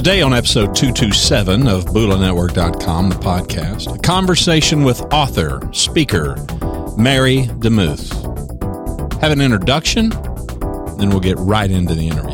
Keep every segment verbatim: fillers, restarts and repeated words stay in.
Today on episode two twenty-seven of Bula Network dot com, the podcast, a conversation with author, speaker, Mary DeMuth. Have an introduction, then we'll get right into the interview.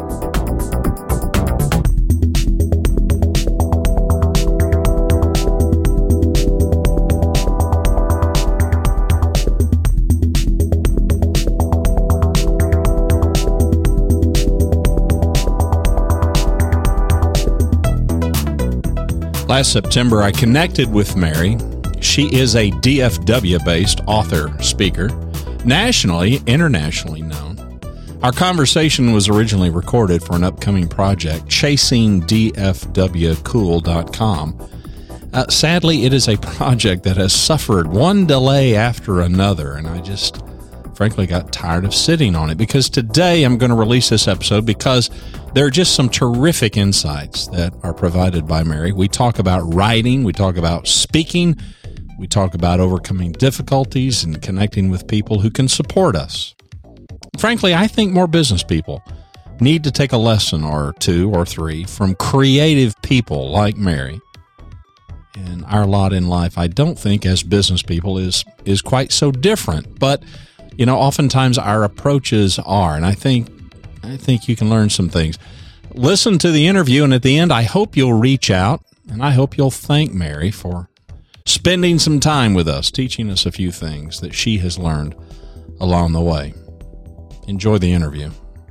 Last September, I connected with Mary. She is a D F W-based author, speaker, nationally, internationally known. Our conversation was originally recorded for an upcoming project, chasing D F W cool dot com. Uh, sadly, it is a project that has suffered one delay after another, and I just frankly got tired of sitting on it, because today I'm going to release this episode because there are just some terrific insights that are provided by Mary. We talk about writing, we talk about speaking, we talk about overcoming difficulties and connecting with people who can support us. Frankly, I think more business people need to take a lesson or two or three from creative people like Mary. And our lot in life, I don't think, as business people is is quite so different, but you know, oftentimes our approaches are, and I think I think you can learn some things. Listen to the interview, and at the end, I hope you'll reach out, and I hope you'll thank Mary for spending some time with us, teaching us a few things that she has learned along the way. Enjoy the interview.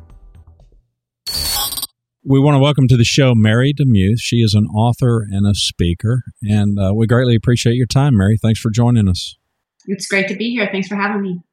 We want to welcome to the show Mary DeMuth. She is an author and a speaker, and uh, we greatly appreciate your time, Mary. Thanks for joining us. It's great to be here. Thanks for having me.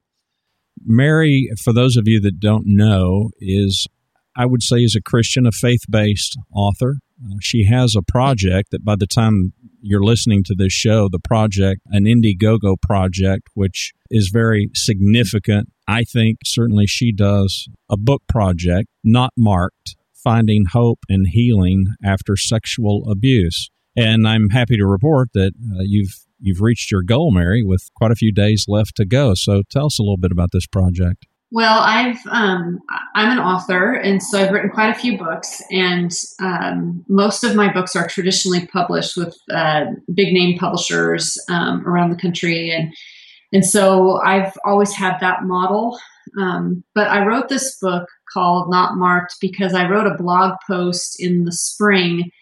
Mary, for those of you that don't know, is, I would say, is a Christian, a faith-based author. Uh, she has a project that by the time you're listening to this show, the project, an Indiegogo project, which is very significant. I think certainly she does a book project, Not Marked, Finding Hope and Healing After Sexual Abuse. And I'm happy to report that uh, you've You've reached your goal, Mary, with quite a few days left to go. So tell us a little bit about this project. Well, I've um, I'm an author, and so I've written quite a few books, and um, most of my books are traditionally published with uh, big name publishers um, around the country, and and so I've always had that model. Um, but I wrote this book called Not Marked because I wrote a blog post in the spring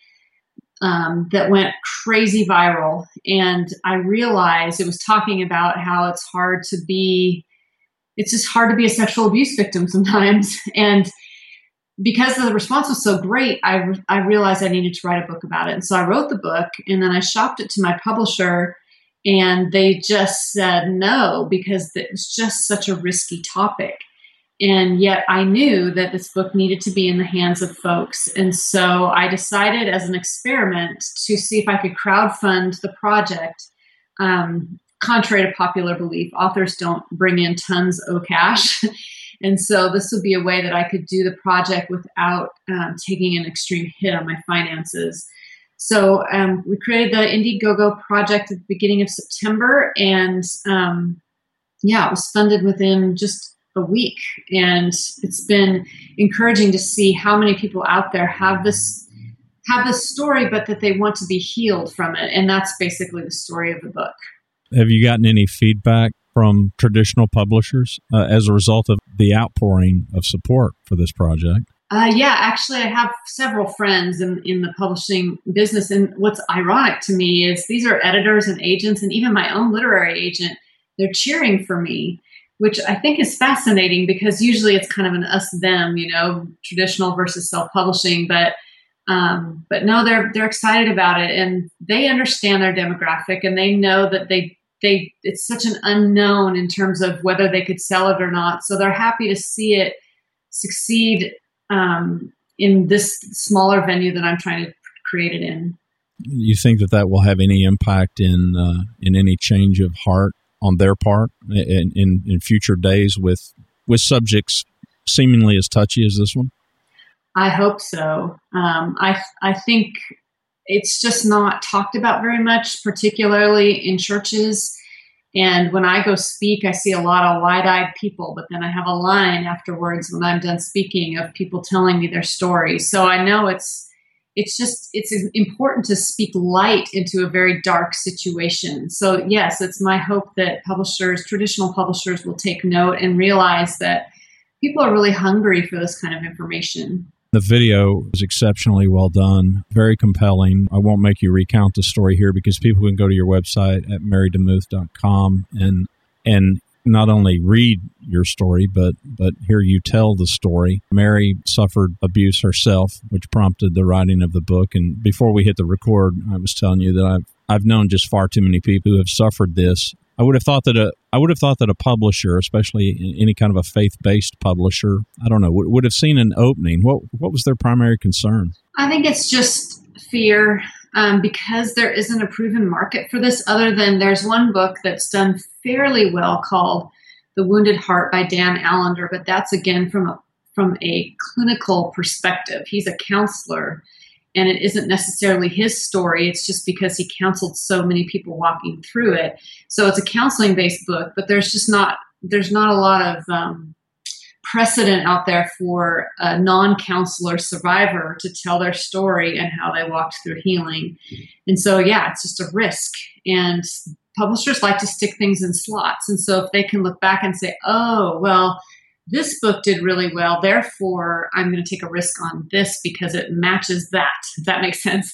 Um, that went crazy viral. And I realized it was talking about how it's hard to be, it's just hard to be a sexual abuse victim sometimes. And because the response was so great, I, I realized I needed to write a book about it. And so I wrote the book, and then I shopped it to my publisher, and they just said no, because it was just such a risky topic. And yet I knew that this book needed to be in the hands of folks. And so I decided as an experiment to see if I could crowdfund the project. Um, contrary to popular belief, authors don't bring in tons of cash. And so this would be a way that I could do the project without um, taking an extreme hit on my finances. So um, we created the Indiegogo project at the beginning of September. And um, yeah, it was funded within just a week, and it's been encouraging to see how many people out there have this have this story, but that they want to be healed from it, and that's basically the story of the book. Have you gotten any feedback from traditional publishers uh, as a result of the outpouring of support for this project? Uh, yeah, actually, I have several friends in, in the publishing business, and what's ironic to me is these are editors and agents, and even my own literary agent. They're cheering for me, which I think is fascinating, because usually it's kind of an us-them, you know, traditional versus self-publishing. But um, but no, they're they're excited about it, and they understand their demographic, and they know that they they it's such an unknown in terms of whether they could sell it or not. So they're happy to see it succeed um, in this smaller venue that I'm trying to create it in. You think that that will have any impact in uh, in any change of heart on their part in, in, in future days with with subjects seemingly as touchy as this one? I hope so. Um, I I think it's just not talked about very much, particularly in churches. And when I go speak, I see a lot of wide-eyed people, but then I have a line afterwards when I'm done speaking of people telling me their stories. So I know it's it's just, it's important to speak light into a very dark situation. So yes, it's my hope that publishers, traditional publishers, will take note and realize that people are really hungry for this kind of information. The video is exceptionally well done, very compelling. I won't make you recount the story here because people can go to your website at mary demuth dot com and and not only read your story, but but hear you tell the story. Mary suffered abuse herself, which prompted the writing of the book. And before we hit the record, I was telling you that I've I've known just far too many people who have suffered this. I would have thought that a I would have thought that a publisher, especially any kind of a faith-based publisher, I don't know, would, would have seen an opening. What what was their primary concern? I think it's just fear, um, because there isn't a proven market for this. Other than there's one book that's done fairly well called "The Wounded Heart" by Dan Allender, but that's again from a from a clinical perspective. He's a counselor. And it isn't necessarily his story. It's just because he counseled so many people walking through it. So it's a counseling-based book, but there's just not there's not a lot of um, precedent out there for a non-counselor survivor to tell their story and how they walked through healing. And so, yeah, it's just a risk. And publishers like to stick things in slots. And so if they can look back and say, oh, well, this book did really well, therefore I'm going to take a risk on this because it matches that, if that makes sense.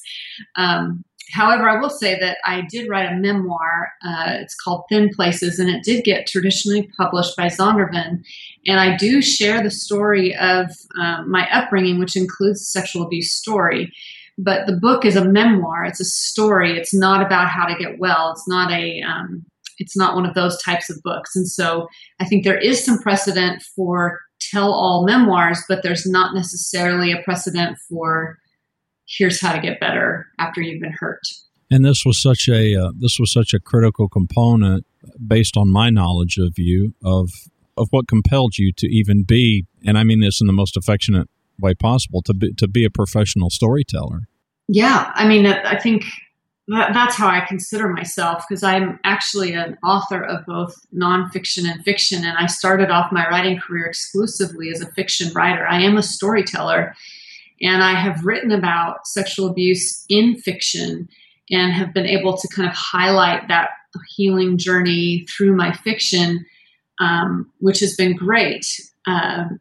Um, however, I will say that I did write a memoir. Uh, it's called Thin Places, and it did get traditionally published by Zondervan. And I do share the story of um, my upbringing, which includes a sexual abuse story. But the book is a memoir. It's a story. It's not about how to get well. It's not a... Um, It's not one of those types of books. And so I think there is some precedent for tell-all memoirs, but there's not necessarily a precedent for here's how to get better after you've been hurt. And this was such a uh, this was such a critical component, based on my knowledge of you, of of what compelled you to even be, and I mean this in the most affectionate way possible, to be, to be a professional storyteller. Yeah, I mean, I think... that's how I consider myself, because I'm actually an author of both nonfiction and fiction. And I started off my writing career exclusively as a fiction writer. I am a storyteller, and I have written about sexual abuse in fiction and have been able to kind of highlight that healing journey through my fiction, um, which has been great. Um,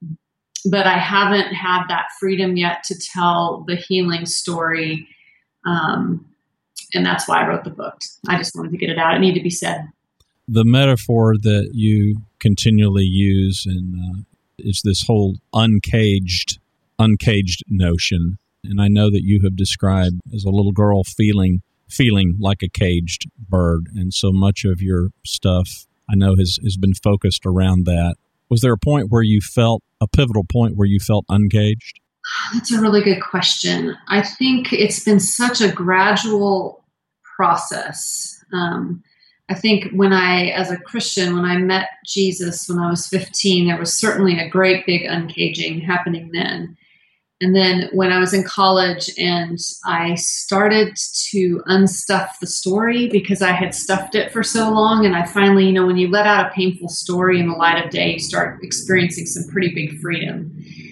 but I haven't had that freedom yet to tell the healing story. Um, And that's why I wrote the book. I just wanted to get it out. It needed to be said. The metaphor that you continually use and uh, is this whole uncaged, uncaged notion. And I know that you have described as a little girl feeling feeling like a caged bird. And so much of your stuff, I know, has, has been focused around that. Was there a point where you felt, a pivotal point where you felt uncaged? That's a really good question. I think it's been such a gradual process. Um, I think when I, as a Christian, when I met Jesus when I was fifteen, there was certainly a great big uncaging happening then. And then when I was in college and I started to unstuff the story because I had stuffed it for so long, and I finally, you know, when you let out a painful story in the light of day, you start experiencing some pretty big freedom.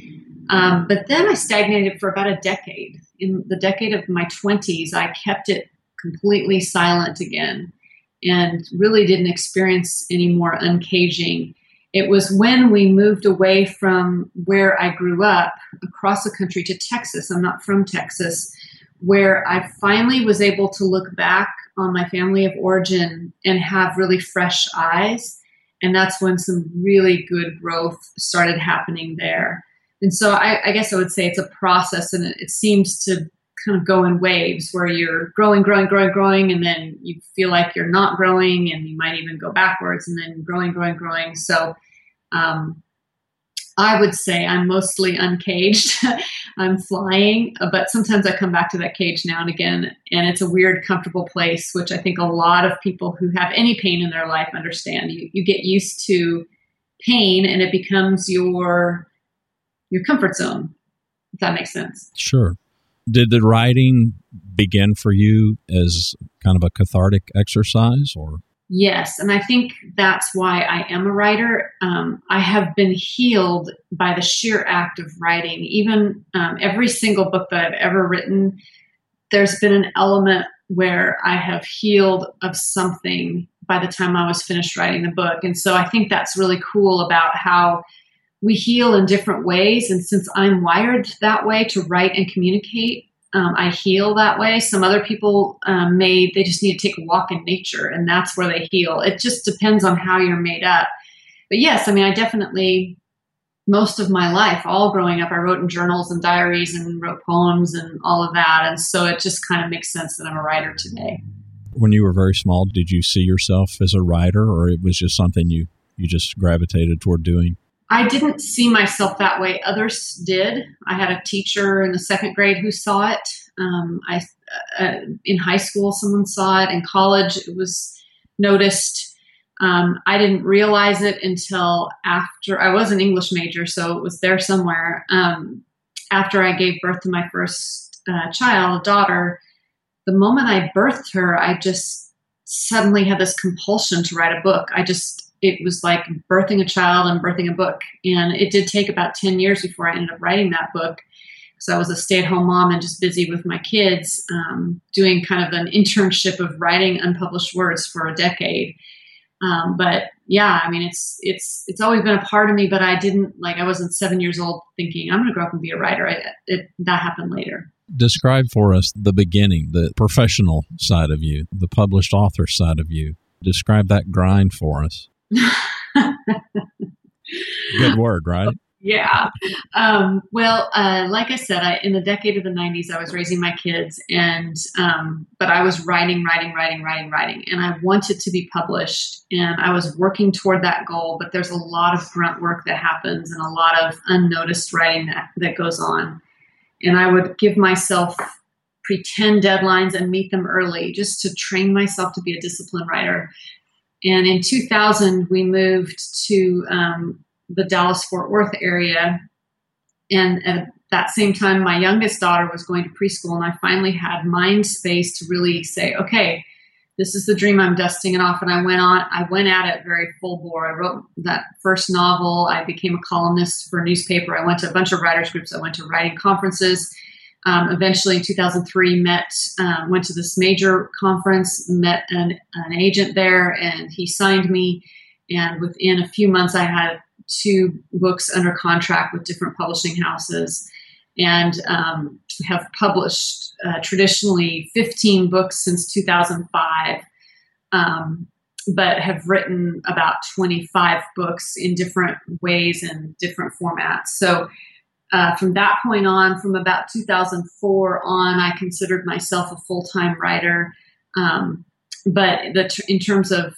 Um, but then I stagnated for about a decade. In the decade of my twenties, I kept it completely silent again and really didn't experience any more uncaging. It was when we moved away from where I grew up across the country to Texas. I'm not from Texas, where I finally was able to look back on my family of origin and have really fresh eyes. And that's when some really good growth started happening there. And so I, I guess I would say it's a process, and it, it seems to kind of go in waves where you're growing, growing, growing, growing, and then you feel like you're not growing, and you might even go backwards, and then growing, growing, growing. So um, I would say I'm mostly uncaged. I'm flying, but sometimes I come back to that cage now and again, and it's a weird, comfortable place, which I think a lot of people who have any pain in their life understand. You, you get used to pain, and it becomes your your comfort zone, if that makes sense. Sure. Did the writing begin for you as kind of a cathartic exercise, or? Yes, and I think that's why I am a writer. Um, I have been healed by the sheer act of writing. Even um, every single book that I've ever written, there's been an element where I have healed of something by the time I was finished writing the book. And so I think that's really cool about how we heal in different ways. And since I'm wired that way to write and communicate, Um, I heal that way. Some other people um, may, they just need to take a walk in nature and that's where they heal. It just depends on how you're made up. But yes, I mean, I definitely, most of my life, all growing up, I wrote in journals and diaries and wrote poems and all of that. And so it just kind of makes sense that I'm a writer today. When you were very small, did you see yourself as a writer, or it was just something you, you just gravitated toward doing? I didn't see myself that way. Others did. I had a teacher in the second grade who saw it. Um, I uh, in high school, someone saw it. In college, it was noticed. Um, I didn't realize it until after I was an English major, so it was there somewhere. Um, after I gave birth to my first uh, child, a daughter, the moment I birthed her, I just suddenly had this compulsion to write a book. I just It was like birthing a child and birthing a book. And it did take about ten years before I ended up writing that book. So I was a stay-at-home mom and just busy with my kids, um, doing kind of an internship of writing unpublished words for a decade. Um, but yeah, I mean, it's it's it's always been a part of me, but I didn't, like, I wasn't seven years old thinking, I'm going to grow up and be a writer. I, it, that happened later. Describe for us the beginning, the professional side of you, the published author side of you. Describe that grind for us. Good word, right? Yeah. Um, well, uh, like I said, I, in the decade of the nineties, I was raising my kids, and um, but I was writing, writing, writing, writing, writing, and I wanted to be published, and I was working toward that goal. But there's a lot of grunt work that happens, and a lot of unnoticed writing that that goes on. And I would give myself pretend deadlines and meet them early, just to train myself to be a disciplined writer. And in two thousand, we moved to um, the Dallas-Fort Worth area. And at that same time, my youngest daughter was going to preschool, and I finally had mind space to really say, okay, this is the dream, I'm dusting it off. And I went on, I went at it very full bore. I wrote that first novel. I became a columnist for a newspaper. I went to a bunch of writers groups. I went to writing conferences. Um, eventually, in two thousand three, met uh, went to this major conference, met an, an agent there, and he signed me. And within a few months, I had two books under contract with different publishing houses, and um, have published uh, traditionally fifteen books since two thousand five, um, but have written about twenty-five books in different ways and different formats. So. Uh, from that point on, from about two thousand four on, I considered myself a full-time writer. Um, but the, in terms of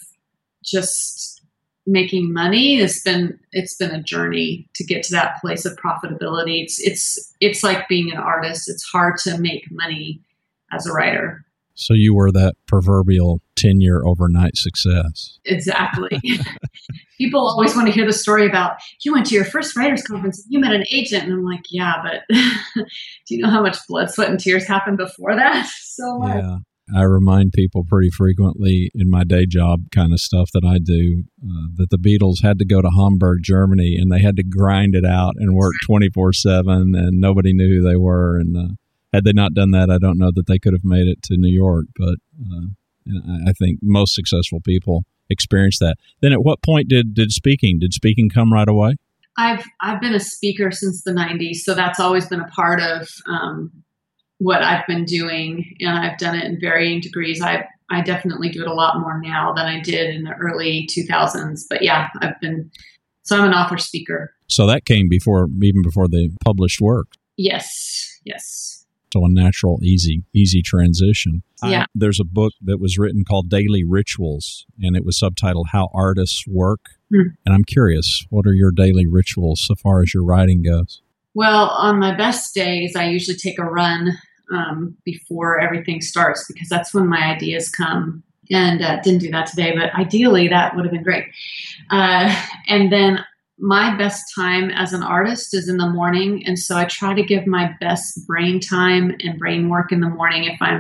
just making money, it's been it's been a journey to get to that place of profitability. It's it's it's like being an artist. It's hard to make money as a writer. So you were that proverbial ten-year overnight success. Exactly. People always want to hear the story about, you went to your first writers conference, and you met an agent. And I'm like, yeah, but do you know how much blood, sweat, and tears happened before that? So much. Yeah. I remind people pretty frequently in my day job kind of stuff that I do, uh, that the Beatles had to go to Hamburg, Germany, and they had to grind it out and work twenty-four seven, and nobody knew who they were. And uh, had they not done that, I don't know that they could have made it to New York. But uh, I think most successful people experience that. Then at what point did, did speaking, did speaking come right away? I've, I've been a speaker since the nineties. So that's always been a part of um, what I've been doing. And I've done it in varying degrees. I, I definitely do it a lot more now than I did in the early two thousands. But yeah, I've been, so I'm an author speaker. So that came before, even before the published work. Yes. Yes. So a natural, easy, easy transition. Yeah. I, there's a book that was written called Daily Rituals, and it was subtitled How Artists Work. Mm. And I'm curious, what are your daily rituals so far as your writing goes? Well, on my best days, I usually take a run um, before everything starts, because that's when my ideas come. And uh, didn't do that today, but ideally that would have been great. Uh, and then my best time as an artist is in the morning. And so I try to give my best brain time and brain work in the morning. If I'm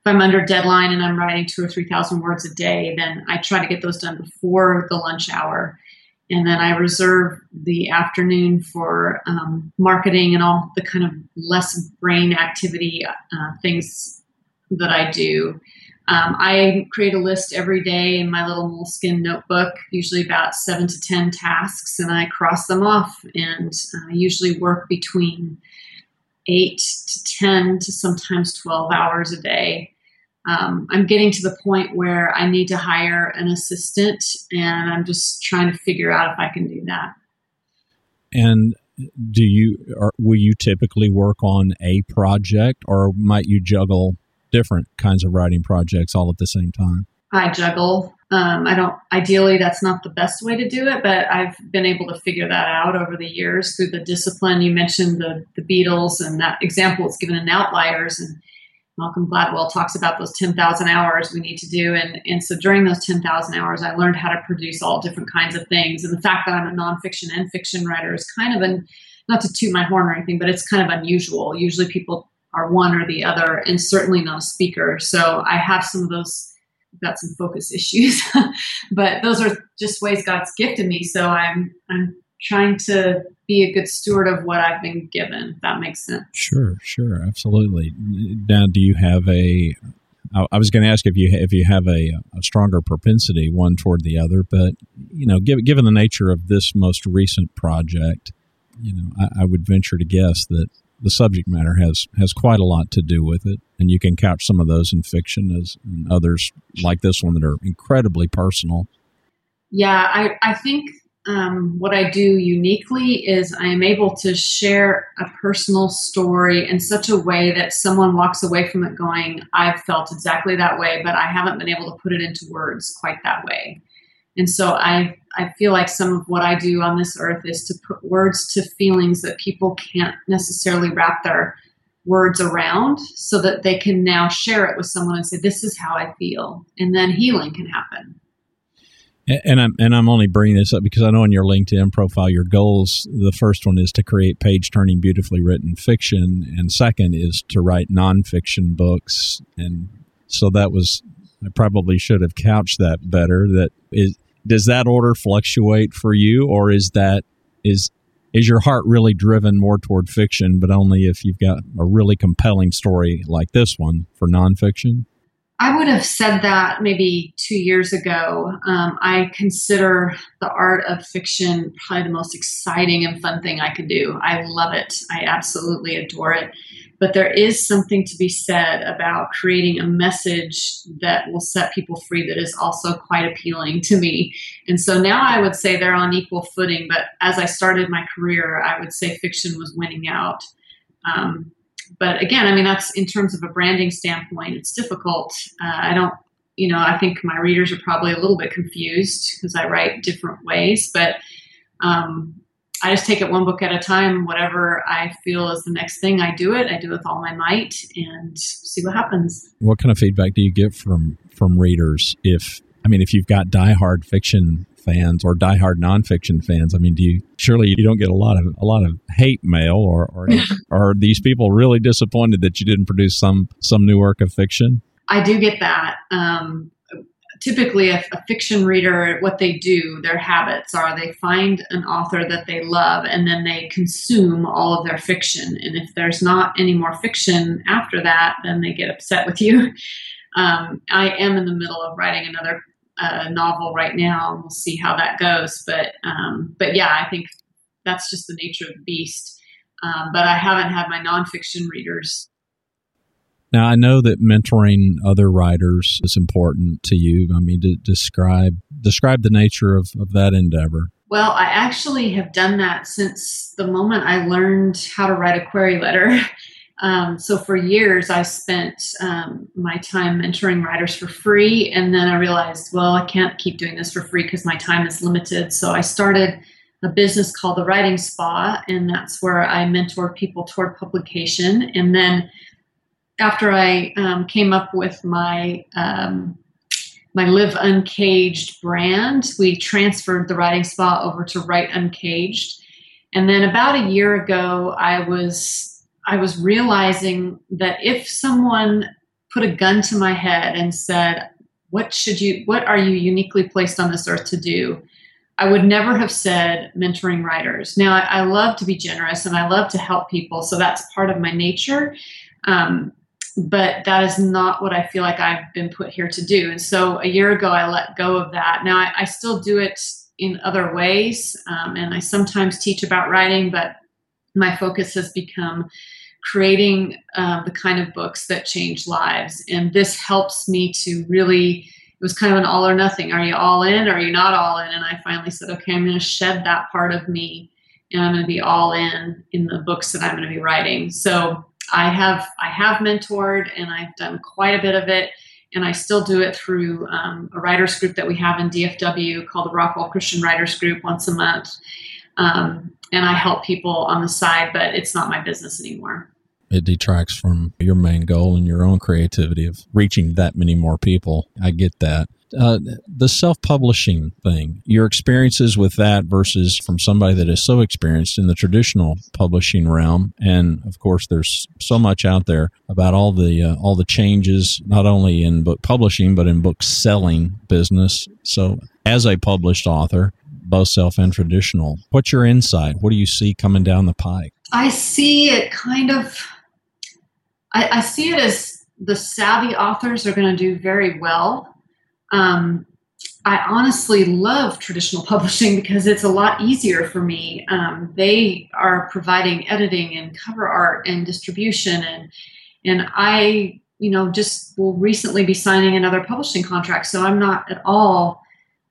I'm under deadline and I'm writing two or three thousand words a day, then I try to get those done before the lunch hour. And then I reserve the afternoon for um, marketing and all the kind of less brain activity uh, things that I do. Um, I create a list every day in my little Moleskine notebook, usually about seven to ten tasks, and I cross them off. And I usually work between eight to ten to sometimes twelve hours a day. Um, I'm getting to the point where I need to hire an assistant, and I'm just trying to figure out if I can do that. And do you, or will you typically work on a project, or might you juggle different kinds of writing projects all at the same time? I juggle. Um, I don't, ideally, that's not the best way to do it, but I've been able to figure that out over the years through the discipline. You mentioned the, the Beatles, and that example is given in Outliers, and Malcolm Gladwell talks about those ten thousand hours we need to do. And, and so during those ten thousand hours, I learned how to produce all different kinds of things. And the fact that I'm a nonfiction and fiction writer is kind of an, not to toot my horn or anything, but it's kind of unusual. Usually people are one or the other, and certainly not a speaker. So I have some of those, got some focus issues, but those are just ways God's gifted me. So I'm, I'm trying to be a good steward of what I've been given, if that makes sense. Sure, sure. Absolutely. Now, do you have a, I, I was going to ask if you, if you have a, a stronger propensity one toward the other, but, you know, given, given the nature of this most recent project, you know, I, I would venture to guess that the subject matter has, has quite a lot to do with it, and you can couch some of those in fiction as and others like this one that are incredibly personal. Yeah, I, I think um, what I do uniquely is I am able to share a personal story in such a way that someone walks away from it going, I've felt exactly that way, but I haven't been able to put it into words quite that way. And so I I feel like some of what I do on this earth is to put words to feelings that people can't necessarily wrap their words around, so that they can now share it with someone and say, this is how I feel. And then healing can happen. And I'm and I'm only bringing this up because I know in your LinkedIn profile, your goals, the first one is to create page-turning, beautifully written fiction, and second is to write nonfiction books. And so that was, I probably should have couched that better. That is, does that order fluctuate for you, or is that is is your heart really driven more toward fiction, but only if you've got a really compelling story like this one for nonfiction? I would have said that maybe two years ago. Um, I consider the art of fiction probably the most exciting and fun thing I could do. I love it. I absolutely adore it. But there is something to be said about creating a message that will set people free that is also quite appealing to me. And so now I would say they're on equal footing. But as I started my career, I would say fiction was winning out. Um, But again, I mean, that's in terms of a branding standpoint, it's difficult. Uh, I don't, you know, I think my readers are probably a little bit confused because I write different ways, but um, I just take it one book at a time. Whatever I feel is the next thing, I do it. I do it with all my might and see what happens. What kind of feedback do you get from, from readers? If, I mean, if you've got diehard fiction fans or diehard nonfiction fans, I mean, do you surely you don't get a lot of a lot of hate mail, or or are these people really disappointed that you didn't produce some some new work of fiction? I do get that. Um, typically, a, a fiction reader, what they do, their habits are they find an author that they love, and then they consume all of their fiction. And if there's not any more fiction after that, then they get upset with you. Um, I am in the middle of writing another uh, novel right now, and we'll see how that goes. But um, but yeah, I think that's just the nature of the beast. Um, but I haven't had my nonfiction readers. Now, I know that mentoring other writers is important to you. I mean, to describe describe the nature of, of that endeavor. Well, I actually have done that since the moment I learned how to write a query letter. Um, so for years, I spent um, my time mentoring writers for free. And then I realized, well, I can't keep doing this for free because my time is limited. So I started a business called The Writing Spa, and that's where I mentor people toward publication. And then after I um, came up with my um, my Live Uncaged brand, we transferred The Writing Spa over to Write Uncaged. And then about a year ago, I was I was realizing that if someone put a gun to my head and said, what should you, what are you uniquely placed on this earth to do? I would never have said mentoring writers. Now, I, I love to be generous and I love to help people. So that's part of my nature. Um, but that is not what I feel like I've been put here to do. And so a year ago, I let go of that. Now, I, I still do it in other ways. Um, and I sometimes teach about writing, but my focus has become creating uh, the kind of books that change lives. And this helps me to really, it was kind of an all or nothing. Are you all in or are you not all in? And I finally said, okay, I'm going to shed that part of me and I'm going to be all in in the books that I'm going to be writing. So I have, I have mentored and I've done quite a bit of it. And I still do it through um, a writers group that we have in D F W called the Rockwall Christian Writers Group once a month. Um, and I help people on the side, but it's not my business anymore. It detracts from your main goal and your own creativity of reaching that many more people. I get that. Uh, the self-publishing thing, your experiences with that versus from somebody that is so experienced in the traditional publishing realm. And of course, there's so much out there about all the uh, all the changes, not only in book publishing, but in book selling business. So as a published author, both self and traditional, what's your insight? What do you see coming down the pike? I see it kind of, I, I see it as the savvy authors are going to do very well. Um, I honestly love traditional publishing because it's a lot easier for me. Um, they are providing editing and cover art and distribution, and and I, you know, just will recently be signing another publishing contract, so I'm not at all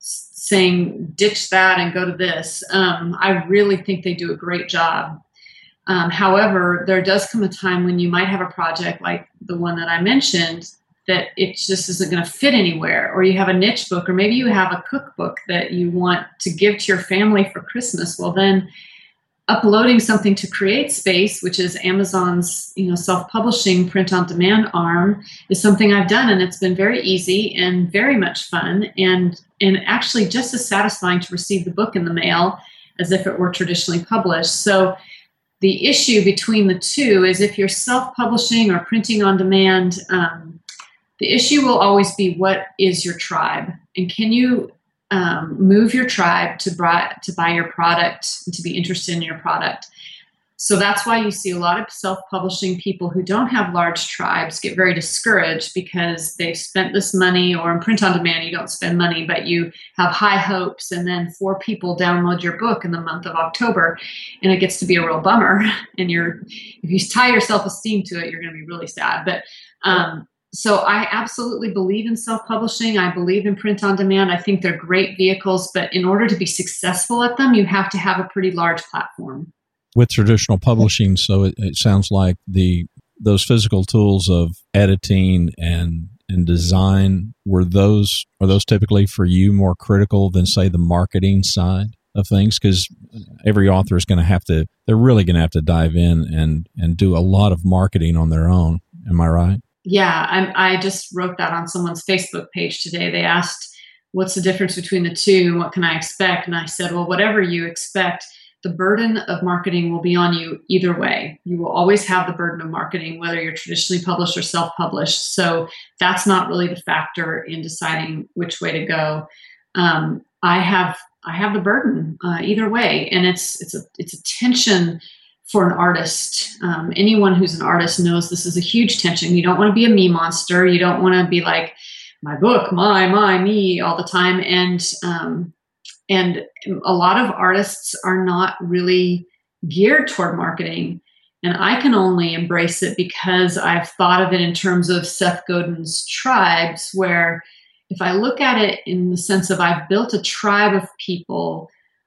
saying ditch that and go to this. Um, I really think they do a great job. Um, however, there does come a time when you might have a project like the one that I mentioned that it just isn't going to fit anywhere, or you have a niche book, or maybe you have a cookbook that you want to give to your family for Christmas. Well, then uploading something to CreateSpace, which is Amazon's, you know, self-publishing print-on-demand arm, is something I've done, and it's been very easy and very much fun, and and actually just as satisfying to receive the book in the mail as if it were traditionally published. So the issue between the two is if you're self-publishing or printing on demand, um, the issue will always be, what is your tribe? And can you um, move your tribe to buy, to buy your product and to be interested in your product? So that's why you see a lot of self-publishing people who don't have large tribes get very discouraged because they've spent this money, or in print on demand, you don't spend money, but you have high hopes, and then four people download your book in the month of October, and it gets to be a real bummer. And you're, if you tie your self-esteem to it, you're going to be really sad. But um, so I absolutely believe in self-publishing. I believe in print on demand. I think they're great vehicles, but in order to be successful at them, you have to have a pretty large platform. With traditional publishing, so it, it sounds like the those physical tools of editing and and design, were those are those typically for you more critical than, say, the marketing side of things? Because every author is going to have to, they're really going to have to dive in and and do a lot of marketing on their own. Am I right? Yeah, I, I just wrote that on someone's Facebook page today. They asked, what's the difference between the two? What can I expect? And I said, well, whatever you expect, the burden of marketing will be on you either way. You will always have the burden of marketing, whether you're traditionally published or self-published. So that's not really the factor in deciding which way to go. Um, I have I have the burden uh, either way, and it's it's a it's a tension for an artist. Um, anyone who's an artist knows this is a huge tension. You don't want to be a me monster. You don't want to be like, my book, my, my, me all the time. And um, And a lot of artists are not really geared toward marketing. And I can only embrace it because I've thought of it in terms of Seth Godin's tribes, where if I look at it in the sense of I've built a tribe of people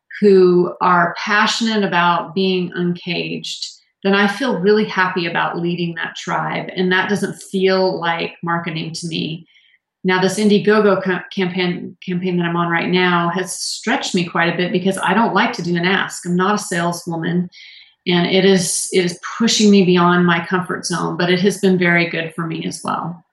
who are passionate about being uncaged, then I feel really happy about leading that tribe. And that doesn't feel like marketing to me. Now, this Indiegogo campaign campaign that I'm on right now has stretched me quite a bit because I don't like to do an ask. I'm not a saleswoman, and it is it is pushing me beyond my comfort zone, but it has been very good for me as well.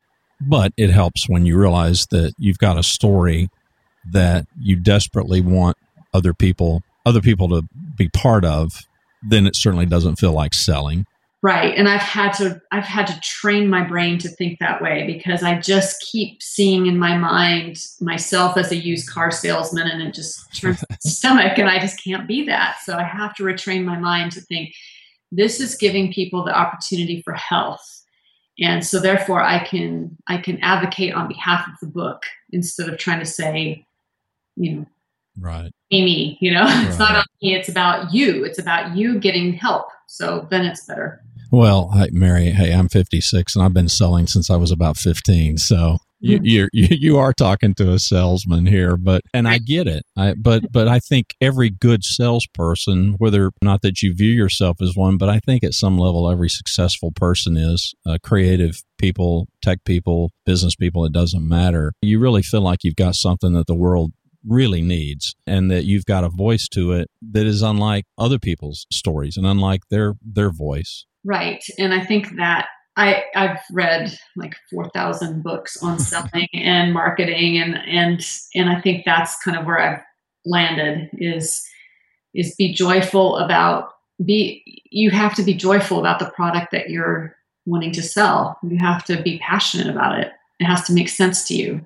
But it helps when you realize that you've got a story that you desperately want other people other people to be part of. Then it certainly doesn't feel like selling. Right. And I've had to I've had to train my brain to think that way because I just keep seeing in my mind myself as a used car salesman, and it just turns my stomach, and I just can't be that. So I have to retrain my mind to think this is giving people the opportunity for health. And so therefore I can I can advocate on behalf of the book instead of trying to say, you know, right. me, you know, Right. It's not about me, it's about you. It's about you getting help. So then it's better. Well, hi, Mary, hey, I'm fifty-six and I've been selling since I was about fifteen. So you, you're, you you are talking to a salesman here, but and I get it. I but but I think every good salesperson, whether not that you view yourself as one, but I think at some level every successful person is uh, creative people, tech people, business people. It doesn't matter. You really feel like you've got something that the world really needs, and that you've got a voice to it that is unlike other people's stories and unlike their their voice. Right. And I think that I, I've read like four thousand books on selling and marketing. And, and, and I think that's kind of where I've landed is, is be joyful about be, you have to be joyful about the product that you're wanting to sell. You have to be passionate about it. It has to make sense to you.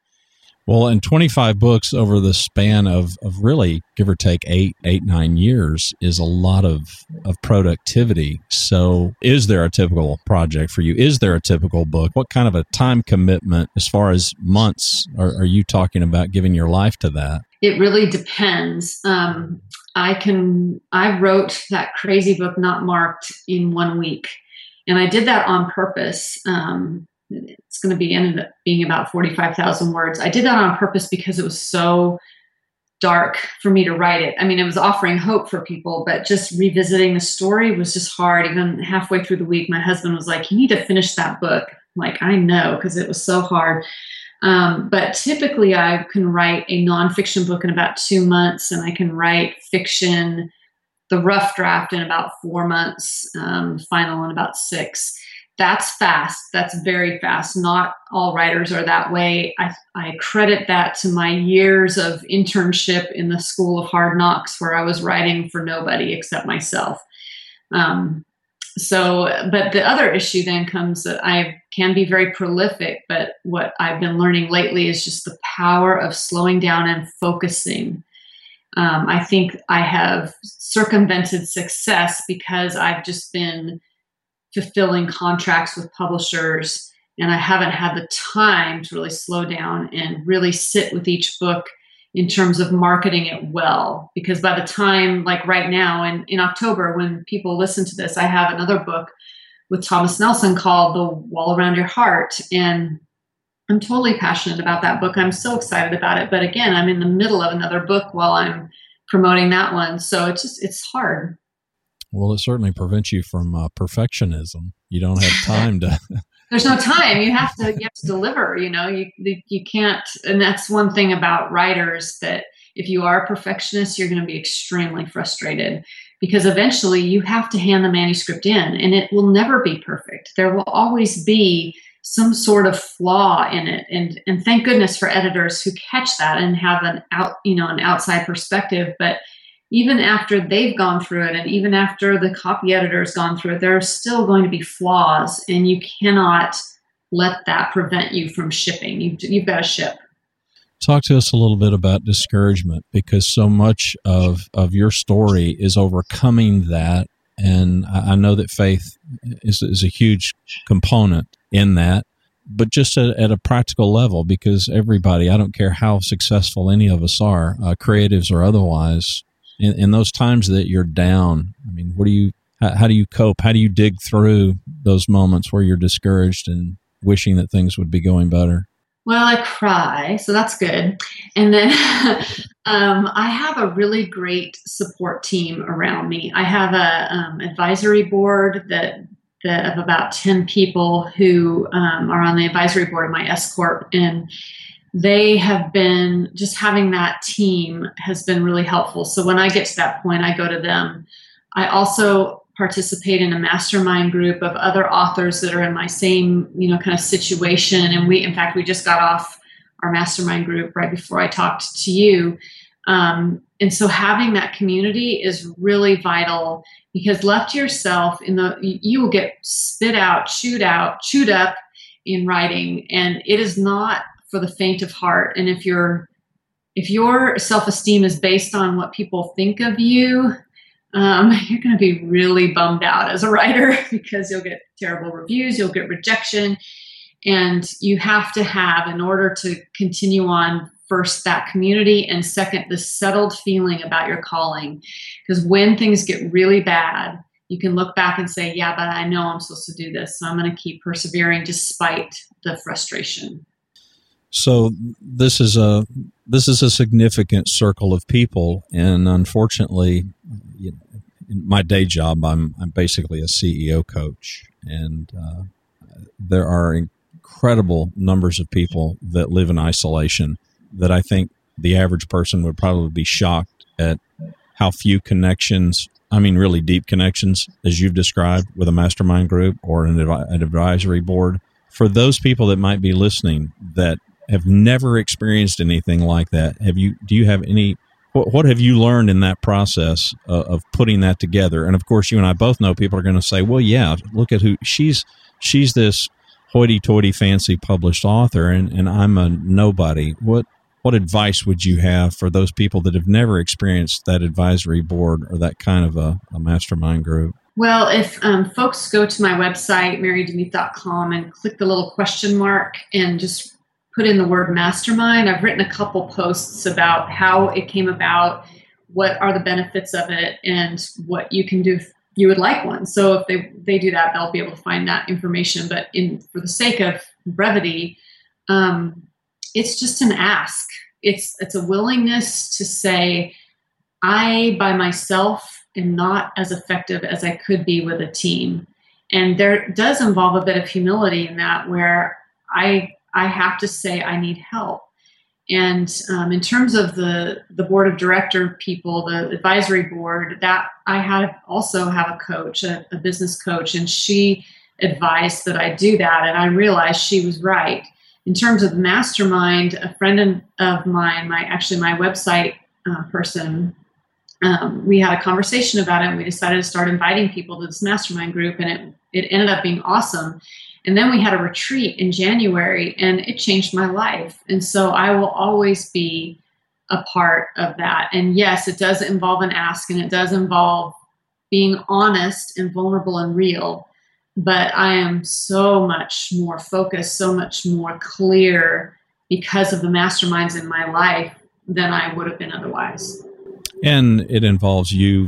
Well, and twenty-five books over the span of, of really, give or take, eight, eight, nine years is a lot of, of productivity. So is there a typical project for you? Is there a typical book? What kind of a time commitment as far as months are, are you talking about giving your life to that? It really depends. Um, I can, I wrote that crazy book, Not Marked, in one week. And I did that on purpose. Um, It's going to be ended up being about forty-five thousand words. I did that on purpose because it was so dark for me to write it. I mean, it was offering hope for people, but just revisiting the story was just hard. Even halfway through the week, my husband was like, you need to finish that book. I'm like, I know, because it was so hard. Um, but typically I can write a nonfiction book in about two months, and I can write fiction, the rough draft, in about four months, um, final in about six. That's fast. That's very fast. Not all writers are that way. I, I credit that to my years of internship in the School of Hard Knocks, where I was writing for nobody except myself. Um, so, but the other issue then comes that I can be very prolific, but what I've been learning lately is just the power of slowing down and focusing. Um, I think I have circumvented success because I've just been fulfilling contracts with publishers, and I haven't had the time to really slow down and really sit with each book in terms of marketing it well. Because by the time, like right now, in, in October, when people listen to this, I have another book with Thomas Nelson called The Wall Around Your Heart. And I'm totally passionate about that book. I'm so excited about it. But again, I'm in the middle of another book while I'm promoting that one. So it's just, it's hard. Well, it certainly prevents you from uh, perfectionism. You don't have time to. There's no time. You have to. You have to deliver. You know, you you can't. And that's one thing about writers, that if you are a perfectionist, you're going to be extremely frustrated, because eventually you have to hand the manuscript in, and it will never be perfect. There will always be some sort of flaw in it, and and thank goodness for editors who catch that and have an out you know an outside perspective. But even after they've gone through it, and even after the copy editor's gone through it, there are still going to be flaws, and you cannot let that prevent you from shipping. You've, you've got to ship. Talk to us a little bit about discouragement, because so much of, of your story is overcoming that. And I, I know that faith is, is a huge component in that, but just at, at a practical level, because everybody, I don't care how successful any of us are, uh, creatives or otherwise, In, in those times that you're down, I mean, what do you, how, how do you cope? How do you dig through those moments where you're discouraged and wishing that things would be going better? Well, I cry, so that's good. And then um, I have a really great support team around me. I have a um, advisory board that, that of about ten people who um, are on the advisory board of my S Corp, and they have been, just having that team has been really helpful. So when I get to that point, I go to them. I also participate in a mastermind group of other authors that are in my same, you know, kind of situation. And we, in fact, we just got off our mastermind group right before I talked to you. Um, and so having that community is really vital, because left to yourself, in the you will get spit out, chewed out, chewed up in writing, and it is not for the faint of heart. And if you're if your self-esteem is based on what people think of you, um, you're going to be really bummed out as a writer, because you'll get terrible reviews, you'll get rejection, and you have to have, in order to continue on, first, that community, and second, the settled feeling about your calling. Because when things get really bad, you can look back and say, yeah, but I know I'm supposed to do this, so I'm going to keep persevering despite the frustration. So this is a this is a significant circle of people, and unfortunately, you know, in my day job, I'm I'm basically a C E O coach, and uh, there are incredible numbers of people that live in isolation that I think the average person would probably be shocked at how few connections, I mean really deep connections, as you've described, with a mastermind group or an, advi- an advisory board. For those people that might be listening that have never experienced anything like that, have you? Do you have any? What, what have you learned in that process uh, of putting that together? And of course, you and I both know people are going to say, "Well, yeah, look at who she's. She's this hoity-toity, fancy published author, and, and I'm a nobody." What what advice would you have for those people that have never experienced that advisory board or that kind of a, a mastermind group? Well, if um, folks go to my website, mary demuth dot com, and click the little question mark and just put in the word mastermind, I've written a couple posts about how it came about, what are the benefits of it, and what you can do if you would like one. So if they, they do that, they'll be able to find that information. But in for the sake of brevity, um, it's just an ask. It's it's a willingness to say, I by myself am not as effective as I could be with a team. And there does involve a bit of humility in that, where I I have to say I need help. And um, in terms of the, the board of director people, the advisory board, that I have also have a coach, a, a business coach, and she advised that I do that. And I realized she was right. In terms of the mastermind, a friend of mine, my actually my website uh, person, um, we had a conversation about it, and we decided to start inviting people to this mastermind group, and it, it ended up being awesome. And then we had a retreat in January, and it changed my life. And so I will always be a part of that. And yes, it does involve an ask, and it does involve being honest and vulnerable and real. But I am so much more focused, so much more clear because of the masterminds in my life than I would have been otherwise. And it involves you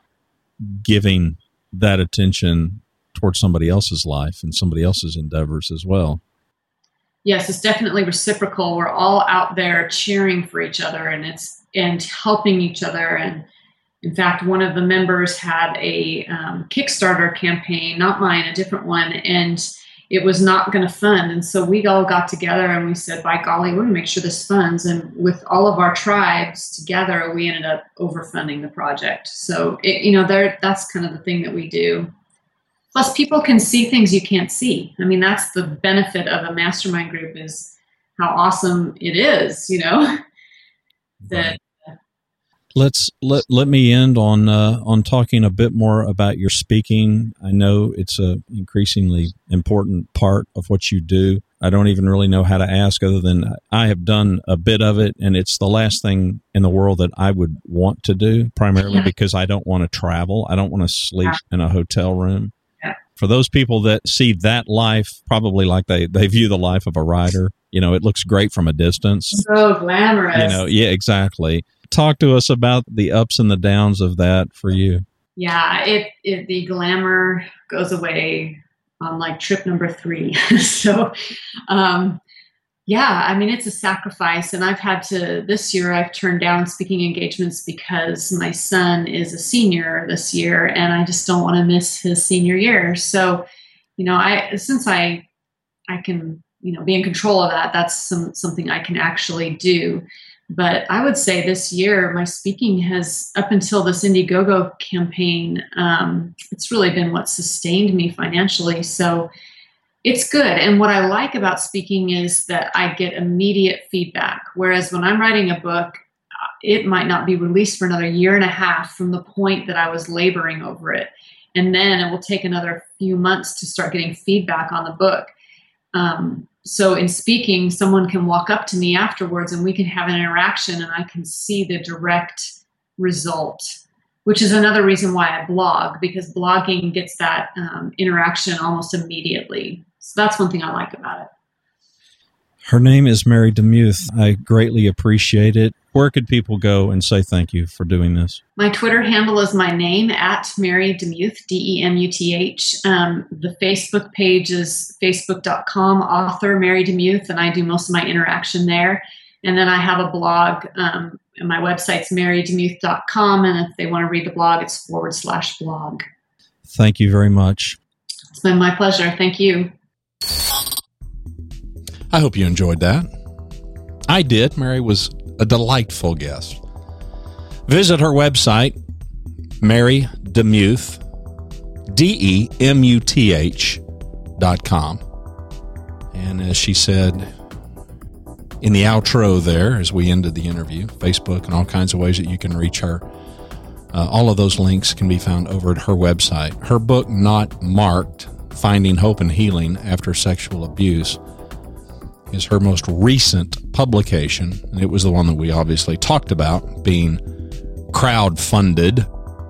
giving that attention towards somebody else's life and somebody else's endeavors as well. Yes, it's definitely reciprocal. We're all out there cheering for each other, and it's and helping each other. And in fact, one of the members had a um, Kickstarter campaign, not mine, a different one, and it was not going to fund. And so we all got together and we said, by golly, we're going to make sure this funds. And with all of our tribes together, we ended up overfunding the project. So, it, you know, there that's kind of the thing that we do. Plus, people can see things you can't see. I mean, that's the benefit of a mastermind group, is how awesome it is, you know. that Let's let let me end on uh, on talking a bit more about your speaking. I know it's a increasingly important part of what you do. I don't even really know how to ask, other than I have done a bit of it, and it's the last thing in the world that I would want to do, primarily because I don't want to travel. I don't want to sleep in a hotel room. For those people that see that life probably like they, they view the life of a writer, you know, it looks great from a distance. So glamorous. You know, yeah, exactly. Talk to us about the ups and the downs of that for you. Yeah, it, it the glamour goes away on like trip number three. so, um, yeah, I mean, it's a sacrifice. And I've had to, this year, I've turned down speaking engagements because my son is a senior this year, and I just don't want to miss his senior year. So, you know, I, since I, I can, you know, be in control of that, that's some, something I can actually do. But I would say this year, my speaking has, up until this Indiegogo campaign, um, it's really been what sustained me financially. So it's good. And what I like about speaking is that I get immediate feedback. Whereas when I'm writing a book, it might not be released for another year and a half from the point that I was laboring over it. And then it will take another few months to start getting feedback on the book. Um, so in speaking, someone can walk up to me afterwards and we can have an interaction and I can see the direct result, which is another reason why I blog, because blogging gets that um, interaction almost immediately. So that's one thing I like about it. Her name is Mary DeMuth. I greatly appreciate it. Where could people go and say thank you for doing this? My Twitter handle is my name, at Mary DeMuth, D E M U T H. Um, the Facebook page is facebook dot com, author Mary DeMuth, and I do most of my interaction there. And then I have a blog, um, and my website's mary demuth dot com, and if they want to read the blog, it's forward slash blog. Thank you very much. It's been my pleasure. Thank you. I hope you enjoyed that. I did. Mary was a delightful guest. Visit her website, Mary DeMuth, D E M U T H dot com. And as she said in the outro there, as we ended the interview, Facebook and all kinds of ways that you can reach her. Uh, all of those links can be found over at her website. Her book, Not Marked, Finding Hope and Healing After Sexual Abuse, is her most recent publication, and it was the one that we obviously talked about being crowdfunded.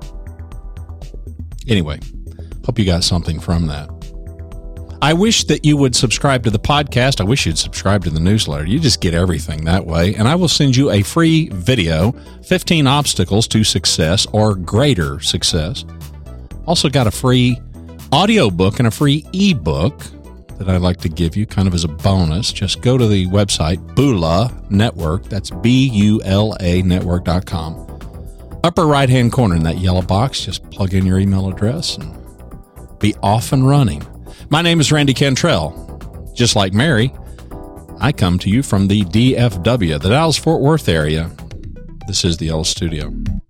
Anyway, hope you got something from that. I wish that you would subscribe to the podcast. I wish you'd subscribe to the newsletter. You just get everything that way, and I will send you a free video, fifteen Obstacles to Success or Greater Success. Also got a free audiobook and a free ebook that I'd like to give you kind of as a bonus. Just go to the website, Bula Network. That's B U L A network dot com. Upper right-hand corner in that yellow box, just plug in your email address and be off and running. My name is Randy Cantrell. Just like Mary, I come to you from the D F W, the Dallas-Fort Worth area. This is the Old Studio.